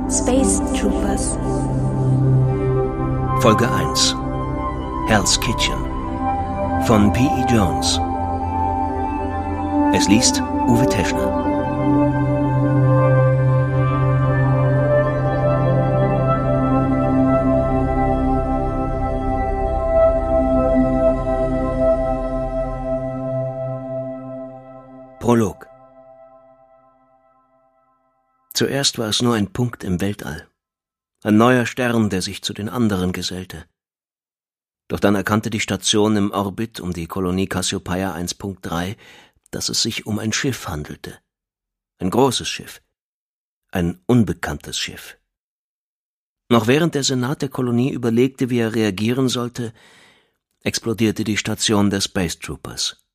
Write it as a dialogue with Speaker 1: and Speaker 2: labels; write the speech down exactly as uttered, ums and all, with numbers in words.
Speaker 1: Space Troopers.
Speaker 2: Folge eins. Hell's Kitchen von P E Jones. Es liest Uwe Teschner. Prolog. Zuerst war es nur ein Punkt im Weltall. Ein neuer Stern, der sich zu den anderen gesellte. Doch dann erkannte die Station im Orbit um die Kolonie Cassiopeia eins Punkt drei, dass es sich um ein Schiff handelte. Ein großes Schiff. Ein unbekanntes Schiff. Noch während der Senat der Kolonie überlegte, wie er reagieren sollte, explodierte die Station der Space Troopers.